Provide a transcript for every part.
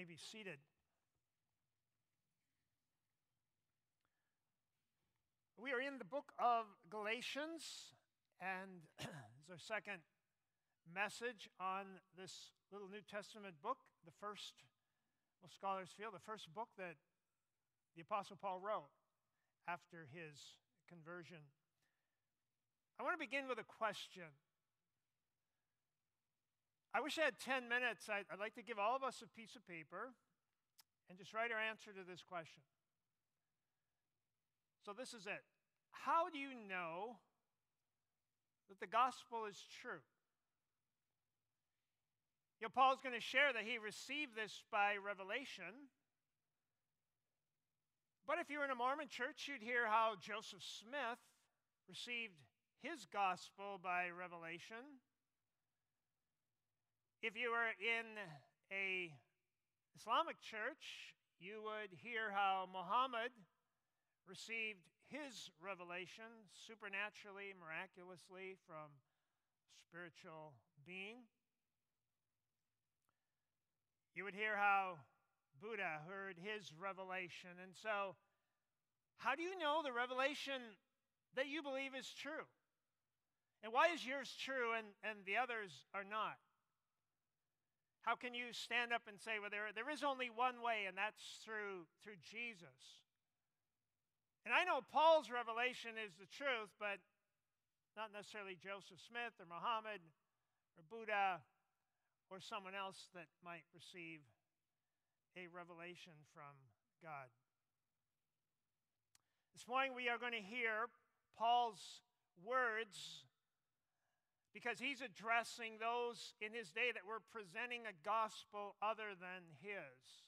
may be seated. We are in the book of Galatians, and it's our second message on this little New Testament book, the first, well, scholars feel, the first book that the Apostle Paul wrote after his conversion. I want to begin with a question. I wish I had 10 minutes. I'd like to give all of us a piece of paper and just write our answer to this question. So this is it. How do you know that the gospel is true? You know, Paul's going to share that he received this by revelation. But if you were in a Mormon church, you'd hear how Joseph Smith received his gospel by revelation. If you were in an Islamic church, you would hear how Muhammad received his revelation supernaturally, miraculously from a spiritual being. You would hear how Buddha heard his revelation. And so, how do you know the revelation that you believe is true? And why is yours true and the others are not? How can you stand up and say, well, there is only one way, and that's through Jesus? And I know Paul's revelation is the truth, but not necessarily Joseph Smith or Muhammad or Buddha or someone else that might receive a revelation from God. This morning we are going to hear Paul's words because he's addressing those in his day that were presenting a gospel other than his.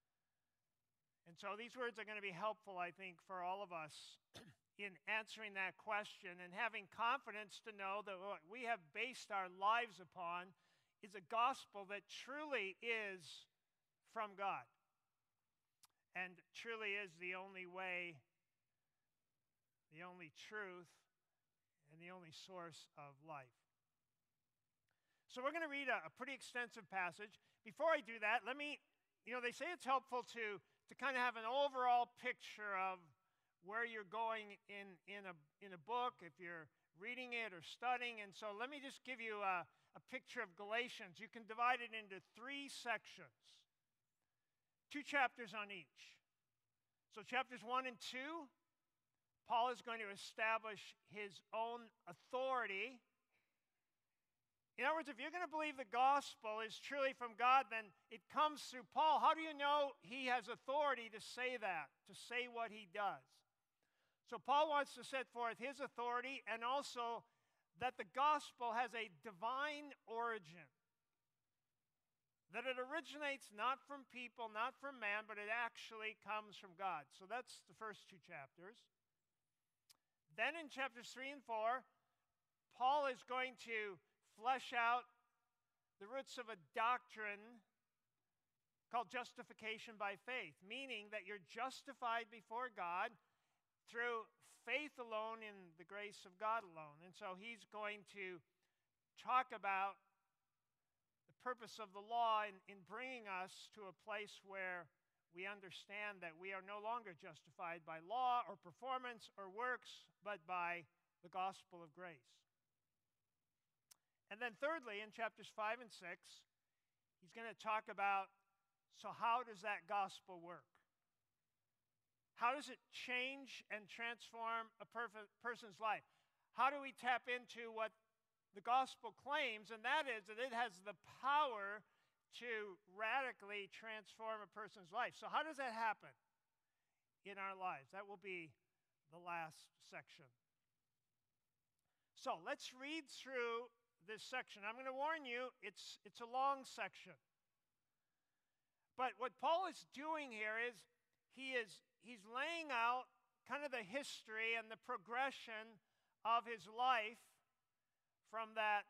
And so these words are going to be helpful, I think, for all of us in answering that question and having confidence to know that what we have based our lives upon is a gospel that truly is from God and truly is the only way, the only truth, and the only source of life. So we're going to read a pretty extensive passage. Before I do that, let me, they say it's helpful to kind of have an overall picture of where you're going in a book, if you're reading it or studying. And so let me just give you a picture of Galatians. You can divide it into 3 sections, 2 chapters on each. So chapters 1 and 2, Paul is going to establish his own authority. In other words, if you're going to believe the gospel is truly from God, then it comes through Paul. How do you know he has authority to say that, to say what he does? So Paul wants to set forth his authority and also that the gospel has a divine origin, that it originates not from people, not from man, but it actually comes from God. So that's the first 2 chapters. Then in chapters 3 and 4, Paul is going to flesh out the roots of a doctrine called justification by faith, meaning that you're justified before God through faith alone in the grace of God alone. And so he's going to talk about the purpose of the law in bringing us to a place where we understand that we are no longer justified by law or performance or works, but by the gospel of grace. And then thirdly, in chapters 5 and 6, he's going to talk about, so how does that gospel work? How does it change and transform a person's life? How do we tap into what the gospel claims, and that is that it has the power to radically transform a person's life. So how does that happen in our lives? That will be the last section. So let's read through this section. I'm going to warn you, it's a long section. But what Paul is doing here is he's laying out kind of the history and the progression of his life from that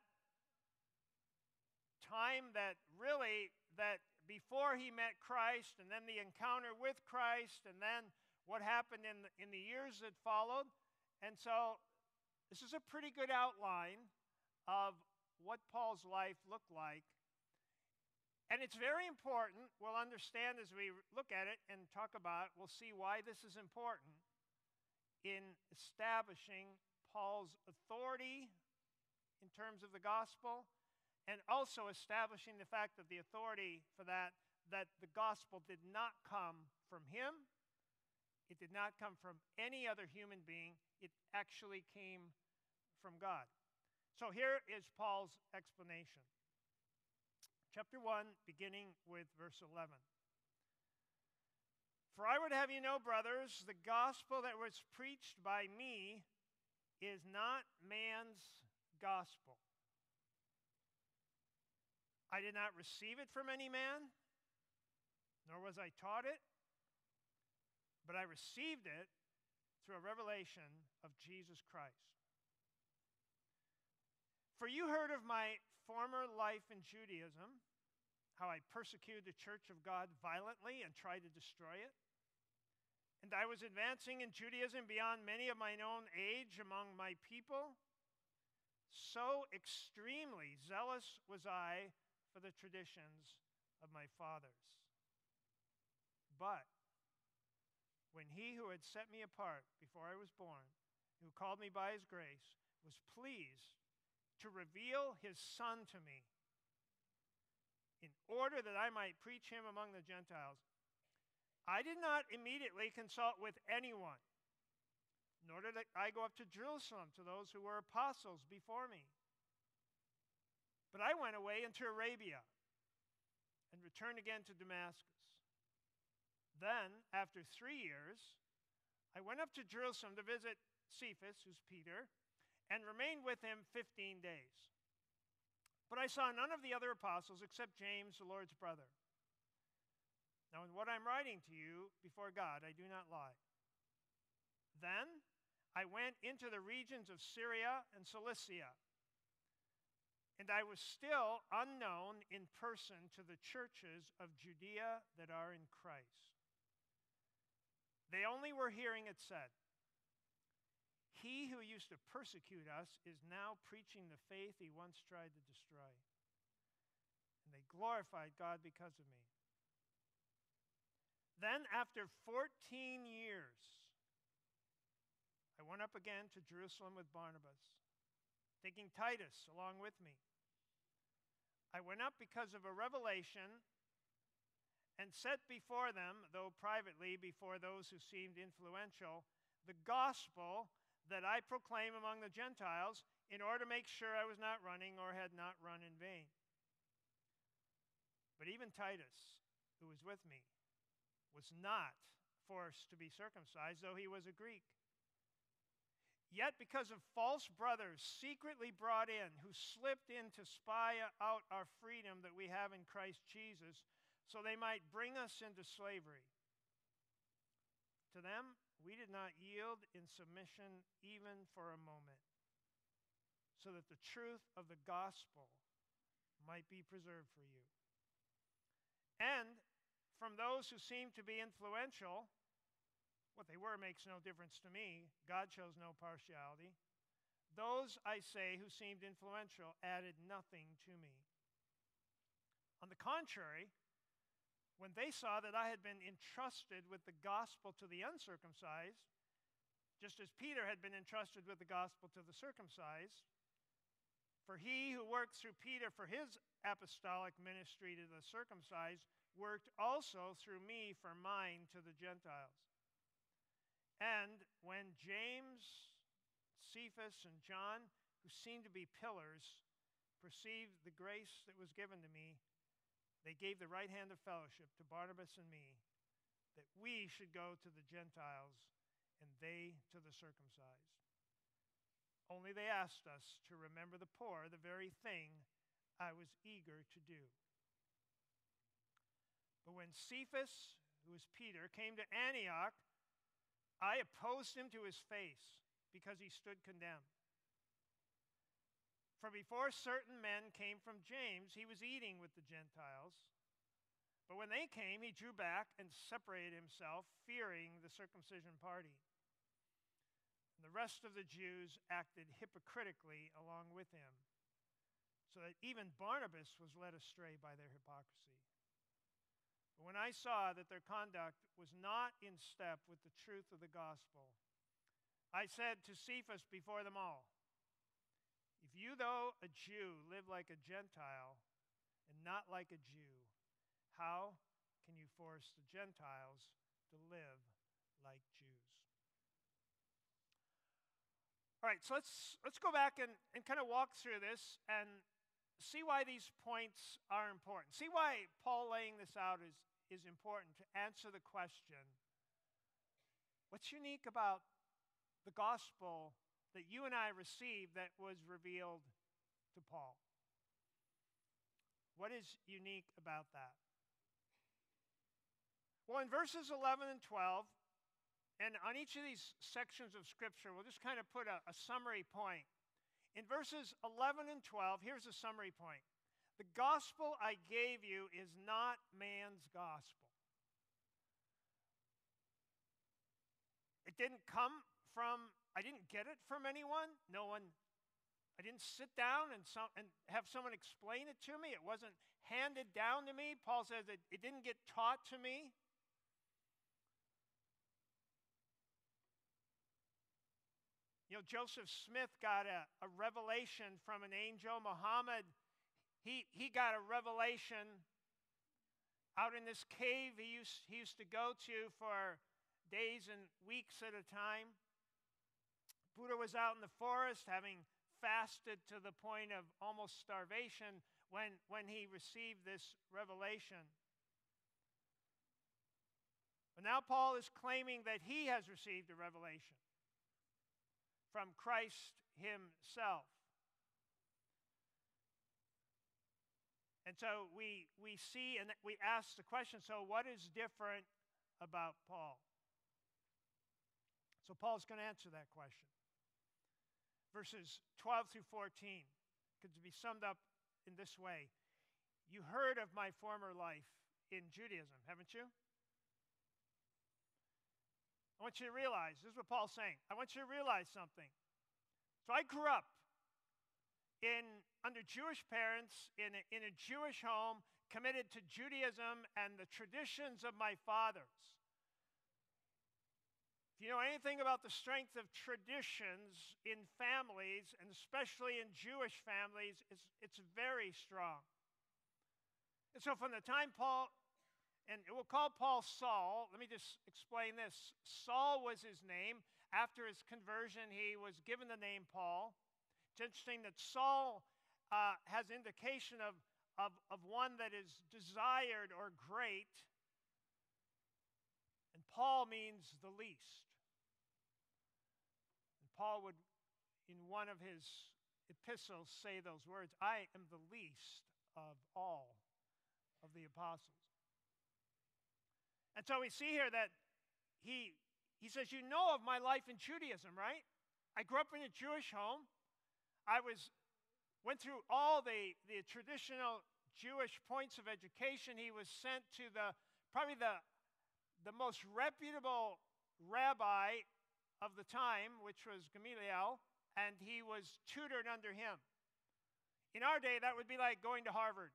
time that before he met Christ, and then the encounter with Christ, and then what happened in the years that followed. And so this is a pretty good outline of what Paul's life looked like And it's very important. We'll understand as we look at it and talk about it, we'll see why this is important in establishing Paul's authority in terms of the gospel, and also establishing the fact that the authority for that the gospel did not come from him. It did not come from any other human being. It actually came from God. So here is Paul's explanation. Chapter 1, beginning with verse 11. For I would have you know, brothers, the gospel that was preached by me is not man's gospel. I did not receive it from any man, nor was I taught it, but I received it through a revelation of Jesus Christ. For you heard of my former life in Judaism, how I persecuted the church of God violently and tried to destroy it. And I was advancing in Judaism beyond many of mine own age among my people. So extremely zealous was I for the traditions of my fathers. But when he who had set me apart before I was born, who called me by his grace, was pleased to reveal his Son to me, in order that I might preach him among the Gentiles, I did not immediately consult with anyone, nor did I go up to Jerusalem to those who were apostles before me. But I went away into Arabia and returned again to Damascus. Then, after 3 years, I went up to Jerusalem to visit Cephas, who's Peter, and remained with him 15 days. But I saw none of the other apostles except James, the Lord's brother. Now, in what I'm writing to you before God, I do not lie. Then I went into the regions of Syria and Cilicia, and I was still unknown in person to the churches of Judea that are in Christ. They only were hearing it said, he who used to persecute us is now preaching the faith he once tried to destroy. And they glorified God because of me. Then, after 14 years, I went up again to Jerusalem with Barnabas, taking Titus along with me. I went up because of a revelation and set before them, though privately before those who seemed influential, the gospel that I proclaim among the Gentiles, in order to make sure I was not running or had not run in vain. But even Titus, who was with me, was not forced to be circumcised, though he was a Greek. Yet because of false brothers secretly brought in, who slipped in to spy out our freedom that we have in Christ Jesus, so they might bring us into slavery. To them, we did not yield in submission even for a moment, so that the truth of the gospel might be preserved for you. And from those who seemed to be influential, what they were makes no difference to me. God shows no partiality. Those, I say, who seemed influential added nothing to me. On the contrary, when they saw that I had been entrusted with the gospel to the uncircumcised, just as Peter had been entrusted with the gospel to the circumcised, for he who worked through Peter for his apostolic ministry to the circumcised worked also through me for mine to the Gentiles. And when James, Cephas, and John, who seemed to be pillars, perceived the grace that was given to me, they gave the right hand of fellowship to Barnabas and me, that we should go to the Gentiles and they to the circumcised. Only they asked us to remember the poor, the very thing I was eager to do. But when Cephas, who was Peter, came to Antioch, I opposed him to his face because he stood condemned. For before certain men came from James, he was eating with the Gentiles. But when they came, he drew back and separated himself, fearing the circumcision party. And the rest of the Jews acted hypocritically along with him, so that even Barnabas was led astray by their hypocrisy. But when I saw that their conduct was not in step with the truth of the gospel, I said to Cephas before them all, if you, though a Jew, live like a Gentile and not like a Jew, how can you force the Gentiles to live like Jews? All right, so let's go back and kind of walk through this and see why these points are important. See why Paul laying this out is important to answer the question, what's unique about the gospel that you and I received that was revealed to Paul? What is unique about that? Well, in verses 11 and 12, and on each of these sections of Scripture, we'll just kind of put a summary point. In verses 11 and 12, here's a summary point. The gospel I gave you is not man's gospel. It didn't come from, I didn't get it from anyone. I didn't sit down and have someone explain it to me. It wasn't handed down to me. Paul says it didn't get taught to me. You know, Joseph Smith got a revelation from an angel. Muhammad, he got a revelation out in this cave he used to go to for days and weeks at a time. Buddha was out in the forest having fasted to the point of almost starvation when he received this revelation. But now Paul is claiming that he has received a revelation from Christ himself. And so we see and we ask the question, so what is different about Paul? So Paul's going to answer that question. Verses 12 through 14 could be summed up in this way. You heard of my former life in Judaism, haven't you? I want you to realize, this is what Paul's saying, I want you to realize something. So I grew up under Jewish parents in a Jewish home, committed to Judaism and the traditions of my fathers. If you know anything about the strength of traditions in families, and especially in Jewish families, it's very strong. And so from the time Paul, and we'll call Paul Saul, let me just explain this. Saul was his name. After his conversion, he was given the name Paul. It's interesting that Saul has indication of one that is desired or great, and Paul means the least. And Paul would, in one of his epistles, say those words, I am the least of all of the apostles. And so we see here that he says, you know of my life in Judaism, right? I grew up in a Jewish home. I went through all the traditional Jewish points of education. He was sent to probably the most reputable rabbi of the time, which was Gamaliel, and he was tutored under him. In our day, that would be like going to Harvard.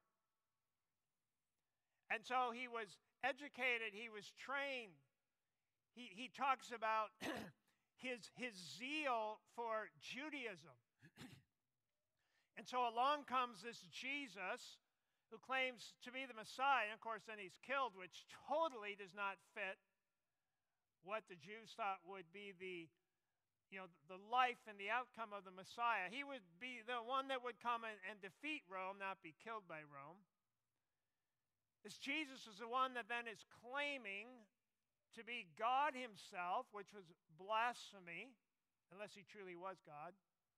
And so he was educated, he was trained. He talks about his zeal for Judaism. And so along comes this Jesus who claims to be the Messiah. And of course, then he's killed, which totally does not fit what the Jews thought would be the life and the outcome of the Messiah. He would be the one that would come and defeat Rome, not be killed by Rome. This Jesus is the one that then is claiming to be God himself, which was blasphemy, unless he truly was God.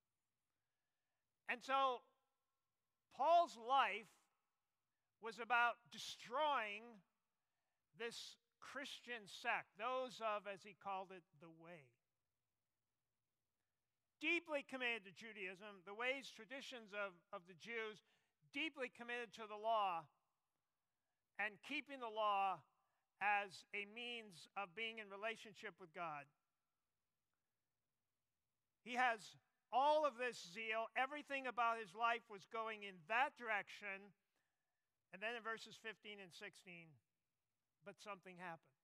And so Paul's life was about destroying this Christian sect, those of, as he called it, the way. Deeply committed to Judaism, the ways, traditions of the Jews, deeply committed to the law, and keeping the law as a means of being in relationship with God. He has all of this zeal. Everything about his life was going in that direction. And then in verses 15 and 16, but something happened.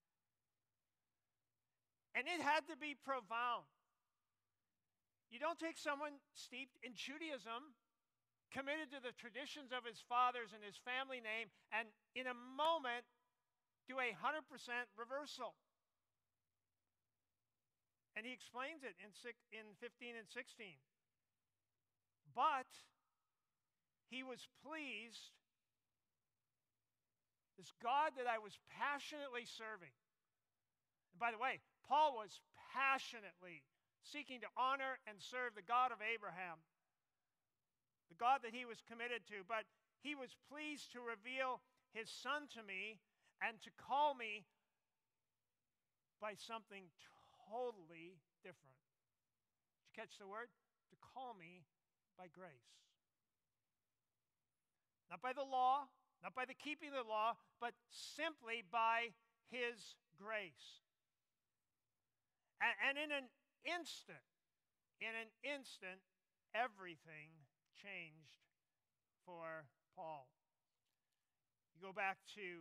And it had to be profound. You don't take someone steeped in Judaism, committed to the traditions of his fathers and his family name, and in a moment do a 100% reversal. And he explains it in 15 and 16. But he was pleased, this God that I was passionately serving. And by the way, Paul was passionately seeking to honor and serve the God of Abraham, the God that he was committed to, but he was pleased to reveal his son to me and to call me by something totally different. Did you catch the word? To call me by grace. Not by the law, not by the keeping of the law, but simply by his grace. And in an instant, everything changed for Paul. You go back to,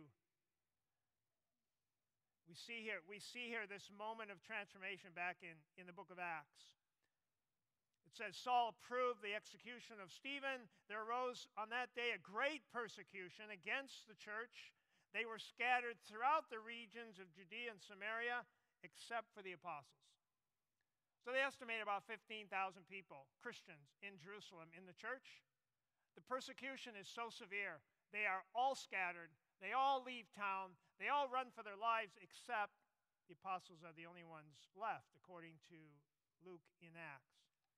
we see here this moment of transformation back in the book of Acts. It says, Saul approved the execution of Stephen. There arose on that day a great persecution against the church. They were scattered throughout the regions of Judea and Samaria, except for the apostles. So they estimate about 15,000 people, Christians, in Jerusalem in the church. The persecution is so severe. They are all scattered. They all leave town. They all run for their lives, except the apostles are the only ones left, according to Luke in Acts.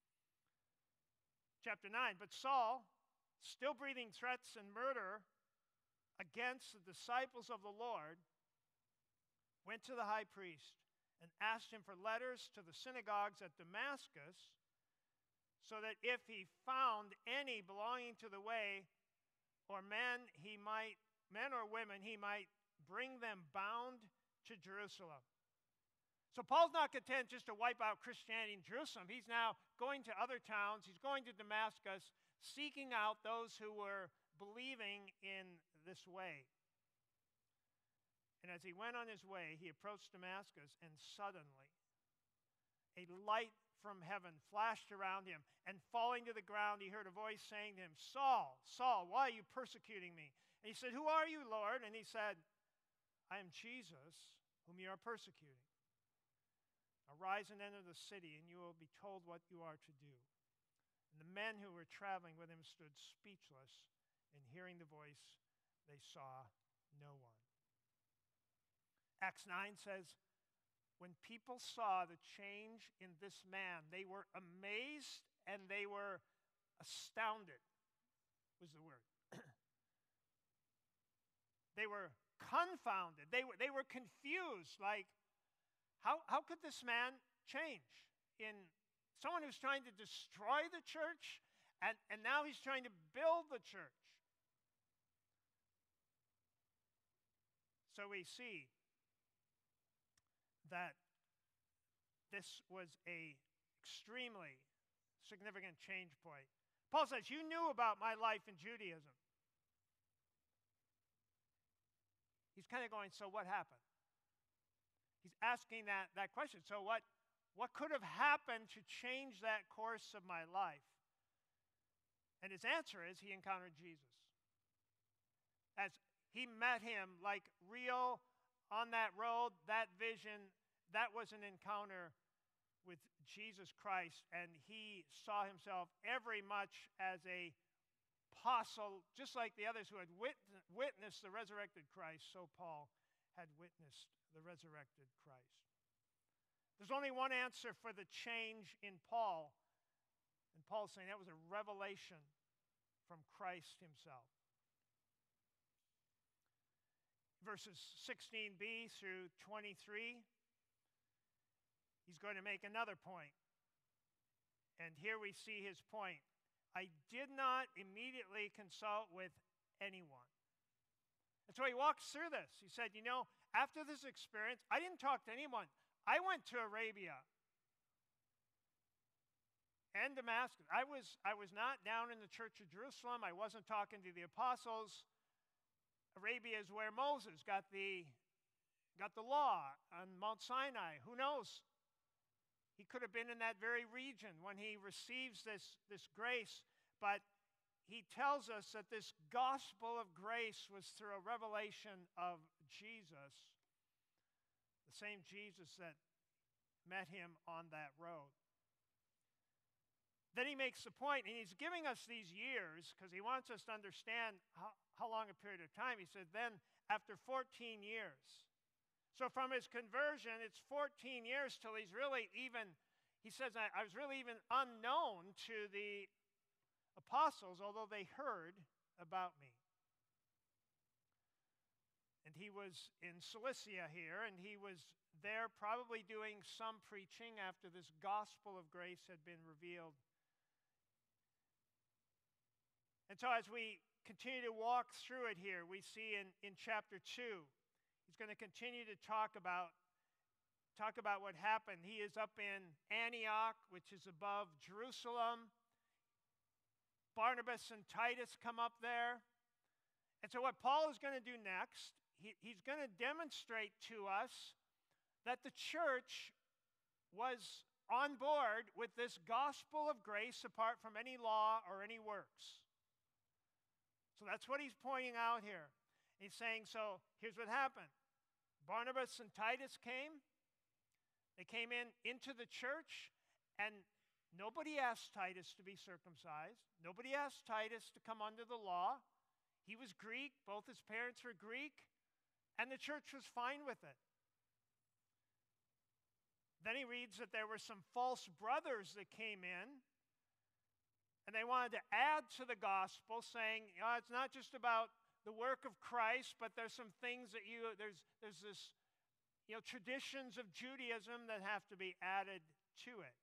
Chapter 9, but Saul, still breathing threats and murder against the disciples of the Lord, went to the high priest and asked him for letters to the synagogues at Damascus, so that if he found any belonging to the way, or men or women, he might bring them bound to Jerusalem. So Paul's not content just to wipe out Christianity in Jerusalem. He's now going to other towns. He's going to Damascus, seeking out those who were believing in this way. And as he went on his way, he approached Damascus, and suddenly a light from heaven flashed around him, and falling to the ground, he heard a voice saying to him, Saul, Saul, why are you persecuting me? And he said, Who are you, Lord? And he said, I am Jesus, whom you are persecuting. Arise and enter the city, and you will be told what you are to do. And the men who were traveling with him stood speechless, and hearing the voice, they saw no one. Acts 9 says, when people saw the change in this man, they were amazed and they were astounded, was the word. They were confounded. They were confused, like, how could this man change? In someone who's trying to destroy the church, and now he's trying to build the church. So we see that this was an extremely significant change point. Paul says, you knew about my life in Judaism. He's kind of going, so what happened? He's asking that question. So what could have happened to change that course of my life? And his answer is he encountered Jesus. As he met him like real on that road, that vision, that was an encounter with Jesus Christ, and he saw himself every much as a apostle, just like the others who had witnessed the resurrected Christ, so Paul had witnessed the resurrected Christ. There's only one answer for the change in Paul, and Paul's saying that was a revelation from Christ himself. Verses 16b through 23, he's going to make another point. And here we see his point. I did not immediately consult with anyone. And so he walks through this. He said, after this experience, I didn't talk to anyone. I went to Arabia and Damascus. I was not down in the church of Jerusalem. I wasn't talking to the apostles. Arabia is where Moses got the got the law on Mount Sinai. Who knows? He could have been in that very region when he receives this grace, but he tells us that this gospel of grace was through a revelation of Jesus, the same Jesus that met him on that road. Then he makes the point, and he's giving us these years because he wants us to understand how long a period of time. He said, then after 14 years. So from his conversion, it's 14 years till he's really even, he says, I was really even unknown to the apostles, although they heard about me. And he was in Cilicia here, and he was there probably doing some preaching after this gospel of grace had been revealed. And so as we continue to walk through it here, we see in chapter 2, he's going to continue to talk about what happened. He is up in Antioch, which is above Jerusalem. Barnabas and Titus come up there. And so what Paul is going to do next, he's going to demonstrate to us that the church was on board with this gospel of grace apart from any law or any works. So that's what he's pointing out here. He's saying, so here's what happened. Barnabas and Titus came. They came into the church, and nobody asked Titus to be circumcised. Nobody asked Titus to come under the law. He was Greek. Both his parents were Greek. And the church was fine with it. Then he reads that there were some false brothers that came in, and they wanted to add to the gospel, saying, it's not just about the work of Christ, but there's some things that there's this, traditions of Judaism that have to be added to it.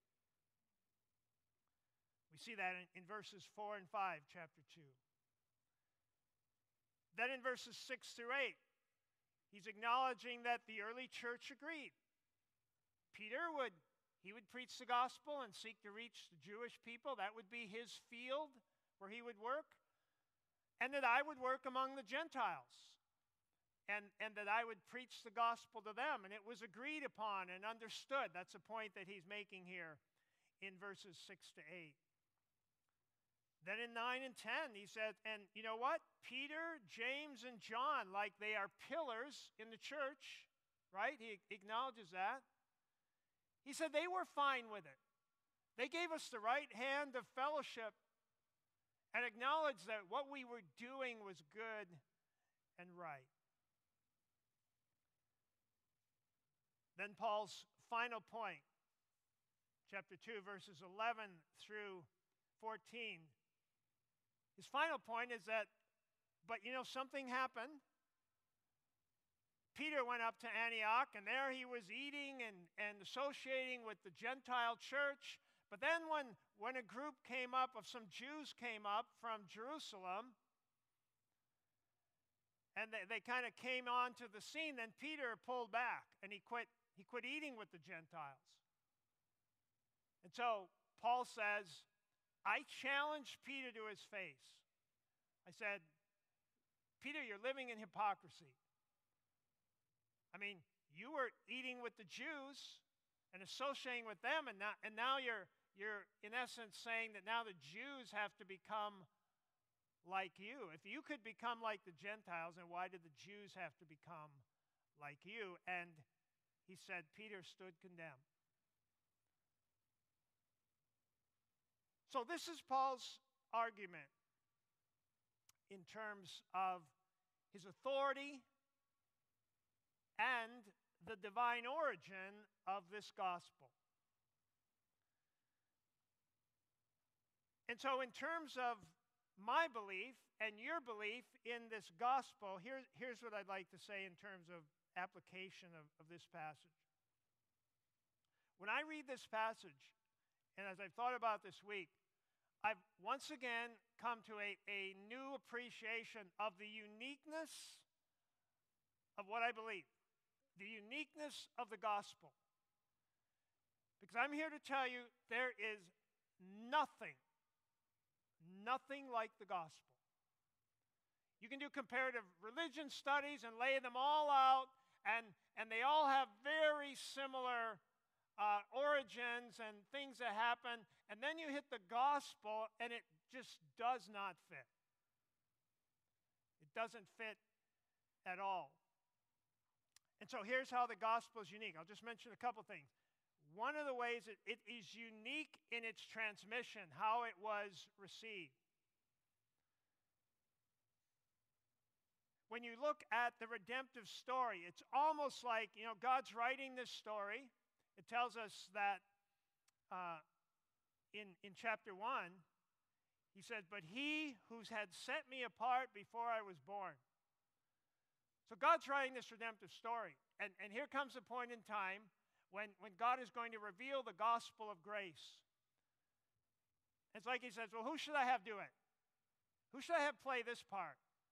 We see that in verses 4 and 5, chapter 2. Then in verses 6 through 8, he's acknowledging that the early church agreed. Peter would preach the gospel and seek to reach the Jewish people. That would be his field where he would work. And that I would work among the Gentiles. And that I would preach the gospel to them. And it was agreed upon and understood. That's a point that he's making here in verses 6 to 8. Then in 9 and 10, he said, and you know what? Peter, James, and John, like they are pillars in the church, right? He acknowledges that. He said they were fine with it. They gave us the right hand of fellowship and acknowledged that what we were doing was good and right. Then Paul's final point, chapter 2, verses 11 through 14. His final point is that, but something happened. Peter went up to Antioch, and there he was eating and associating with the Gentile church. But then when a group came up, of some Jews came up from Jerusalem, and they kind of came onto the scene, then Peter pulled back, and he quit eating with the Gentiles. And so Paul says, I challenged Peter to his face. I said, Peter, you're living in hypocrisy. I mean, you were eating with the Jews and associating with them, and now you're in essence saying that now the Jews have to become like you. If you could become like the Gentiles, then why did the Jews have to become like you? And he said, Peter stood condemned. So this is Paul's argument in terms of his authority and the divine origin of this gospel. And so in terms of my belief and your belief in this gospel, here's what I'd like to say in terms of application of this passage. When I read this passage, and as I've thought about this week, I've once again come to a new appreciation of the uniqueness of what I believe, the uniqueness of the gospel. Because I'm here to tell you there is nothing like the gospel. You can do comparative religion studies and lay them all out and they all have very similar origins and things that happen, and then you hit the gospel, and it just does not fit. It doesn't fit at all. And so here's how the gospel is unique. I'll just mention a couple things. One of the ways it is unique in its transmission, how it was received. When you look at the redemptive story, it's almost like, God's writing this story. It tells us that in chapter 1, he said, "But he who had set me apart before I was born." So God's writing this redemptive story. And here comes a point in time when God is going to reveal the gospel of grace. It's like he says, well, who should I have do it? Who should I have play this part?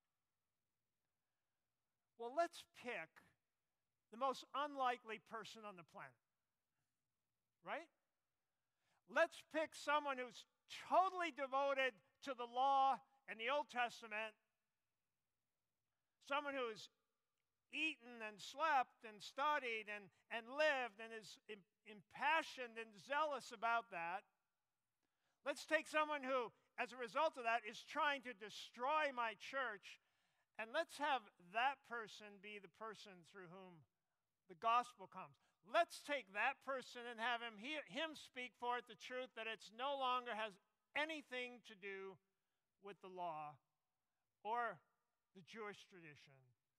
Well, let's pick the most unlikely person on the planet. Right? Let's pick someone who's totally devoted to the law and the Old Testament. Someone who's eaten and slept and studied and lived and is impassioned and zealous about that. Let's take someone who, as a result of that, is trying to destroy my church, and let's have that person be the person through whom the gospel comes. Let's take that person and have him speak forth the truth that it's no longer has anything to do with the law or the Jewish tradition.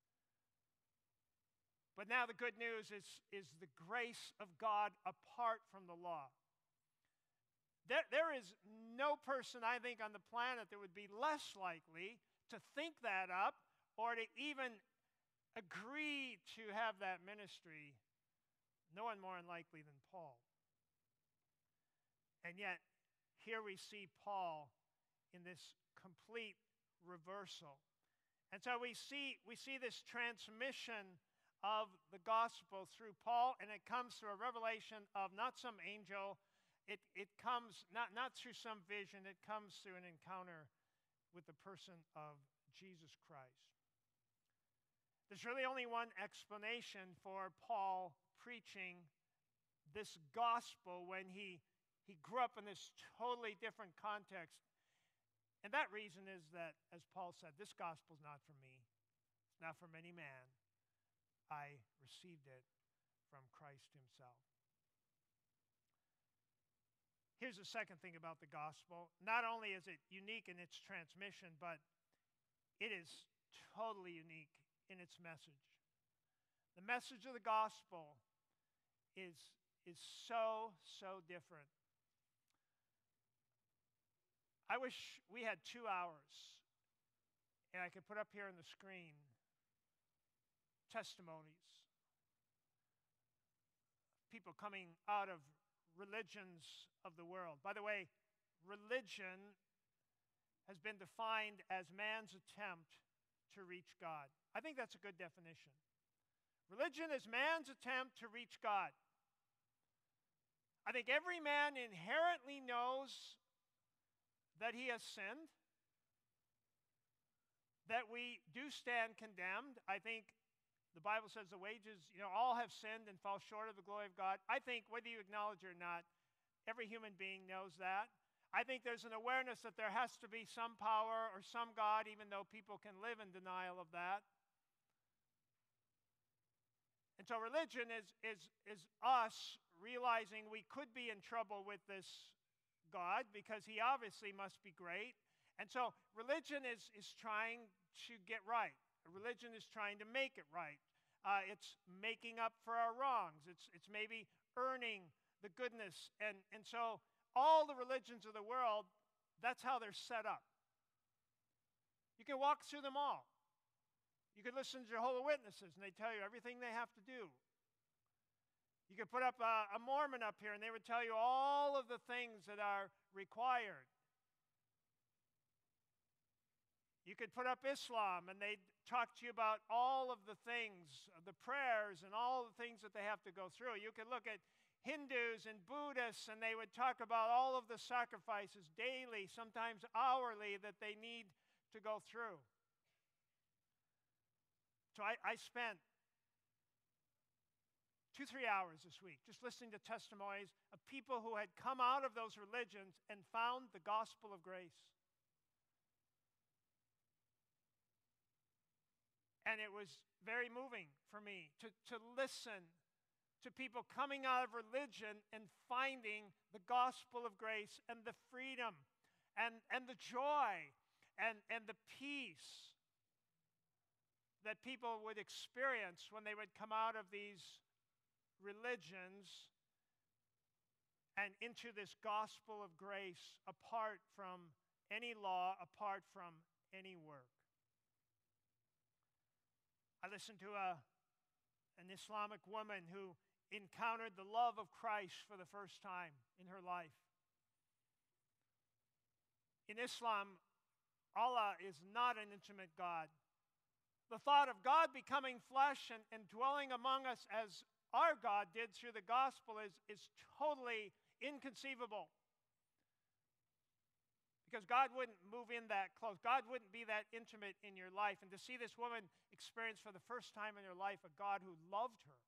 But now the good news is the grace of God apart from the law. There is no person, I think, on the planet that would be less likely to think that up or to even agree to have that ministry. No one more unlikely than Paul. And yet, here we see Paul in this complete reversal. And so we see this transmission of the gospel through Paul, and it comes through a revelation of not some angel. It comes not through some vision. It comes through an encounter with the person of Jesus Christ. There's really only one explanation for Paul preaching this gospel when he grew up in this totally different context. And that reason is that, as Paul said, this gospel is not from me. It's not from any man. I received it from Christ himself. Here's the second thing about the gospel. Not only is it unique in its transmission, but it is totally unique in its message. The message of the gospel is so different. I wish we had 2 hours and I could put up here on the screen testimonies. People coming out of religions of the world. By the way, religion has been defined as man's attempt to reach God. I think that's a good definition. Religion is man's attempt to reach God. I think every man inherently knows that he has sinned, that we do stand condemned. I think the Bible says the wages, all have sinned and fall short of the glory of God. I think whether you acknowledge it or not, every human being knows that. I think there's an awareness that there has to be some power or some God, even though people can live in denial of that. And so religion is us realizing we could be in trouble with this God because he obviously must be great. And so religion is trying to get right. Religion is trying to make it right. It's making up for our wrongs. It's maybe earning the goodness. And so all the religions of the world, that's how they're set up. You can walk through them all. You can listen to Jehovah's Witnesses, and they tell you everything they have to do. You could put up a Mormon up here, and they would tell you all of the things that are required. You could put up Islam, and they'd talk to you about all of the things, the prayers, and all the things that they have to go through. You could look at Hindus and Buddhists, and they would talk about all of the sacrifices daily, sometimes hourly, that they need to go through. So I spent 2-3 hours this week, just listening to testimonies of people who had come out of those religions and found the gospel of grace. And it was very moving for me to listen to people coming out of religion and finding the gospel of grace and the freedom and the joy and the peace that people would experience when they would come out of these religions and into this gospel of grace apart from any law, apart from any work. I listened to an Islamic woman who encountered the love of Christ for the first time in her life. In Islam, Allah is not an intimate God. The thought of God becoming flesh and dwelling among us as our God did through the gospel is totally inconceivable. Because God wouldn't move in that close. God wouldn't be that intimate in your life. And to see this woman experience for the first time in her life a God who loved her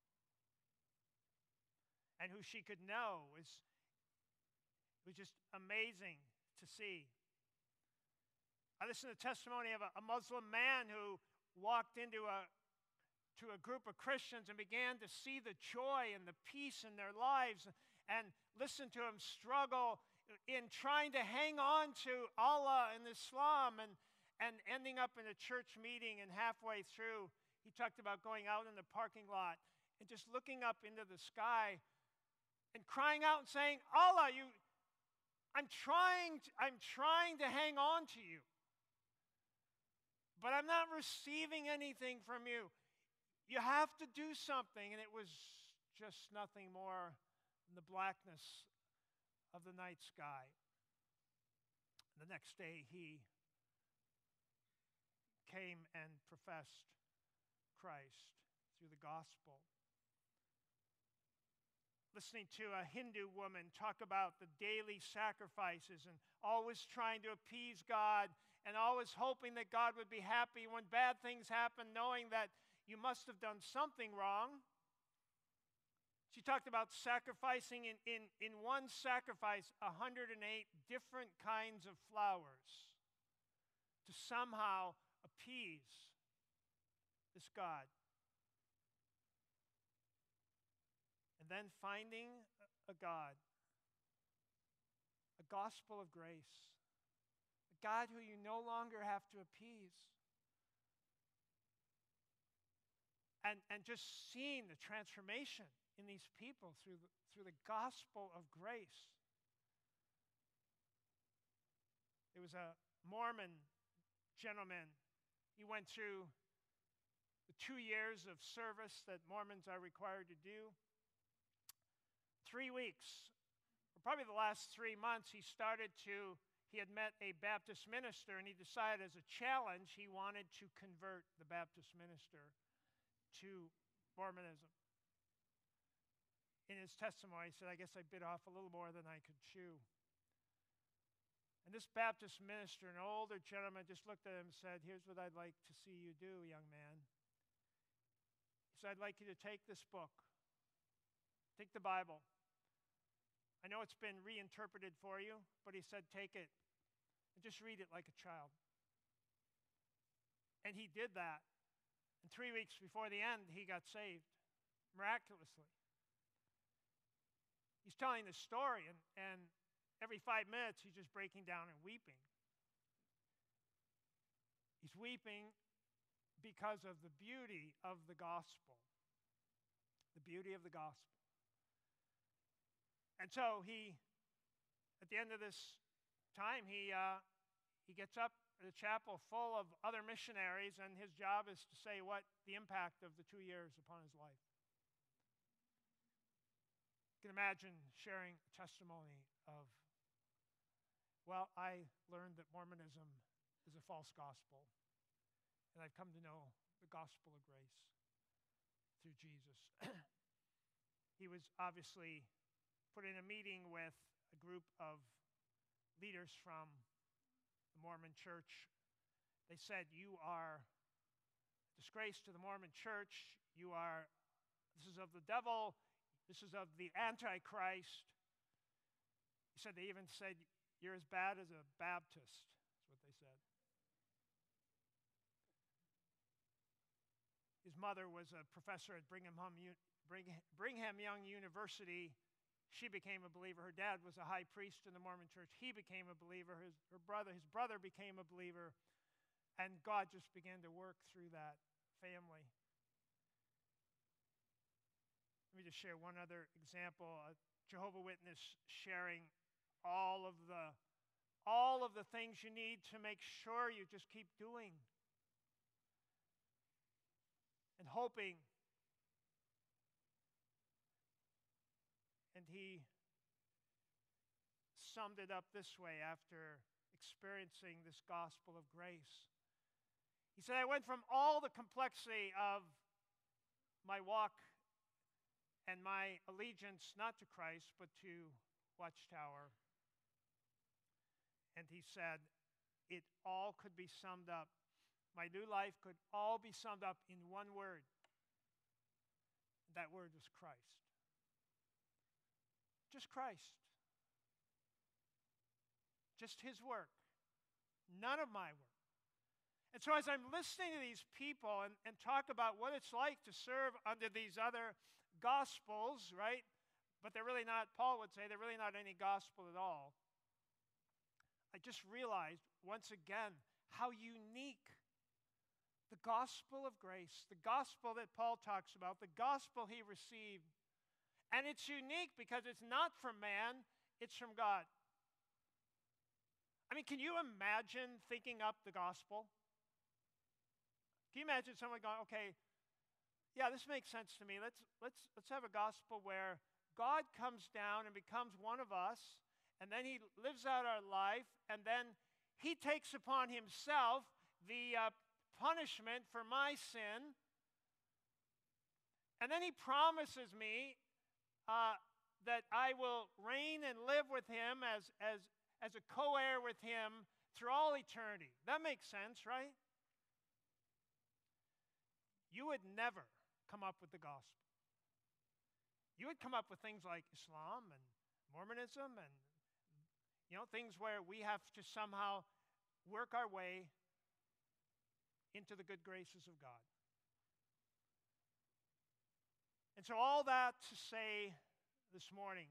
and who she could know was just amazing to see. I listened to the testimony of a Muslim man who walked into a group of Christians and began to see the joy and the peace in their lives and listen to him struggle in trying to hang on to Allah and Islam and ending up in a church meeting, and halfway through he talked about going out in the parking lot and just looking up into the sky and crying out and saying, Allah, I'm trying to hang on to you, but I'm not receiving anything from you. You have to do something. And it was just nothing more than the blackness of the night sky. The next day he came and professed Christ through the gospel. Listening to a Hindu woman talk about the daily sacrifices and always trying to appease God and always hoping that God would be happy when bad things happen, knowing that you must have done something wrong. She talked about sacrificing in one sacrifice 108 different kinds of flowers to somehow appease this God. And then finding a God, a gospel of grace, a God who you no longer have to appease. And just seeing the transformation in these people through the gospel of grace. There was a Mormon gentleman. He went through the 2 years of service that Mormons are required to do. 3 weeks, or probably the last 3 months, he had met a Baptist minister, and he decided as a challenge he wanted to convert the Baptist minister to Mormonism. In his testimony, he said, I guess I bit off a little more than I could chew. And this Baptist minister, an older gentleman, just looked at him and said, here's what I'd like to see you do, young man. He said, I'd like you to take this book. Take the Bible. I know it's been reinterpreted for you, but he said, take it and just read it like a child. And he did that. And 3 weeks before the end, he got saved, miraculously. He's telling the story, and every 5 minutes, he's just breaking down and weeping. He's weeping because of the beauty of the gospel. The beauty of the gospel. And so at the end of this time, he gets up at a chapel full of other missionaries, and his job is to say what the impact of the 2 years upon his life. You can imagine sharing a testimony of, well, I learned that Mormonism is a false gospel, and I've come to know the gospel of grace through Jesus. He was obviously put in a meeting with a group of leaders from the Mormon church. They said, you are a disgrace to the Mormon church. You are This is of the devil. This is of the Antichrist. He said, they even said, you're as bad as a Baptist. That's what they said. His mother was a professor at Brigham Young University. She became a believer. Her dad was a high priest in the Mormon church. He became a believer. His brother became a believer. And God just began to work through that family. Let me just share one other example. A Jehovah's Witness sharing all of the things you need to make sure you just keep doing and hoping. And he summed it up this way after experiencing this gospel of grace. He said, I went from all the complexity of my walk and my allegiance not to Christ, but to Watchtower. And he said, it all could be summed up. My new life could all be summed up in one word. That word was Christ. Just Christ. Just his work. None of my work. And so as I'm listening to these people and talk about what it's like to serve under these other gospels, right? But they're really not, Paul would say, they're really not any gospel at all. I just realized once again how unique the gospel of grace, the gospel that Paul talks about, the gospel he received. And it's unique because it's not from man, it's from God. I mean, can you imagine thinking up the gospel? Can you imagine someone going, okay, yeah, this makes sense to me. Let's have a gospel where God comes down and becomes one of us, and then he lives out our life, and then he takes upon himself the punishment for my sin, and then he promises me that I will reign and live with him as a co-heir with him through all eternity. That makes sense, right? You would never come up with the gospel. You would come up with things like Islam and Mormonism and, things where we have to somehow work our way into the good graces of God. And so all that to say this morning,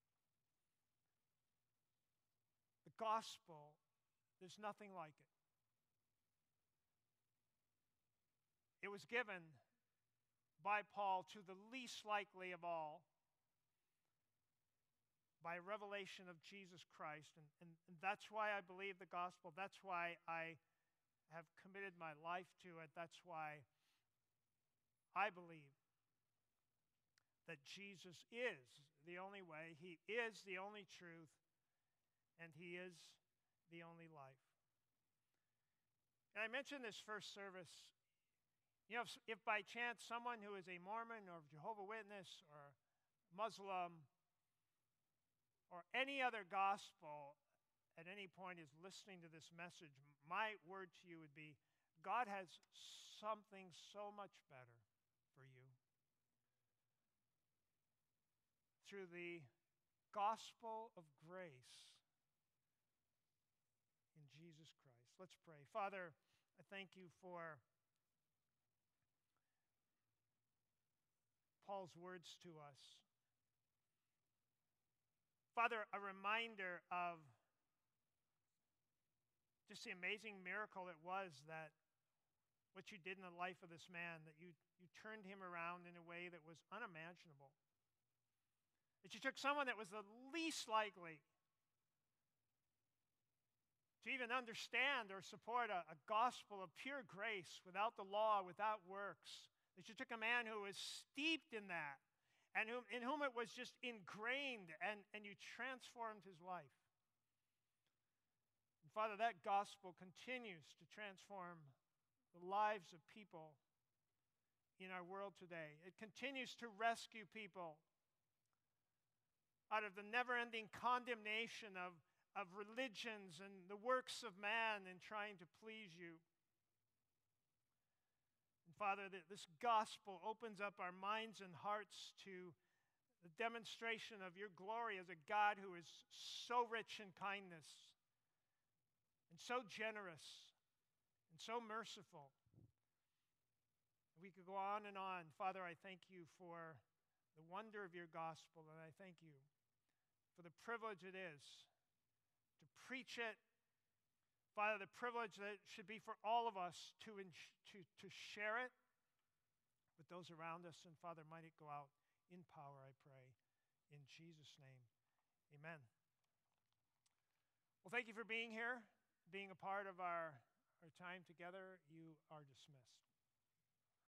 the gospel, there's nothing like it. It was given by Paul to the least likely of all by revelation of Jesus Christ. And that's why I believe the gospel. That's why I have committed my life to it. That's why I believe that Jesus is the only way, he is the only truth, and he is the only life. And I mentioned this first service. If by chance someone who is a Mormon or Jehovah's Witness or Muslim or any other gospel at any point is listening to this message, my word to you would be, God has something so much better for you. Through the gospel of grace in Jesus Christ. Let's pray. Father, I thank you for Paul's words to us. Father, a reminder of just the amazing miracle it was that what you did in the life of this man, that you turned him around in a way that was unimaginable. That you took someone that was the least likely to even understand or support a gospel of pure grace without the law, without works. That you took a man who was steeped in that and in whom it was just ingrained, and you transformed his life. And Father, that gospel continues to transform the lives of people in our world today. It continues to rescue people out of the never-ending condemnation of religions and the works of man in trying to please you. And Father, that this gospel opens up our minds and hearts to the demonstration of your glory as a God who is so rich in kindness and so generous and so merciful. We could go on and on. Father, I thank you for the wonder of your gospel, and I thank you for the privilege it is to preach it. Father, the privilege that it should be for all of us to share it with those around us. And Father, might it go out in power, I pray. In Jesus' name, amen. Well, thank you for being here, being a part of our time together. You are dismissed.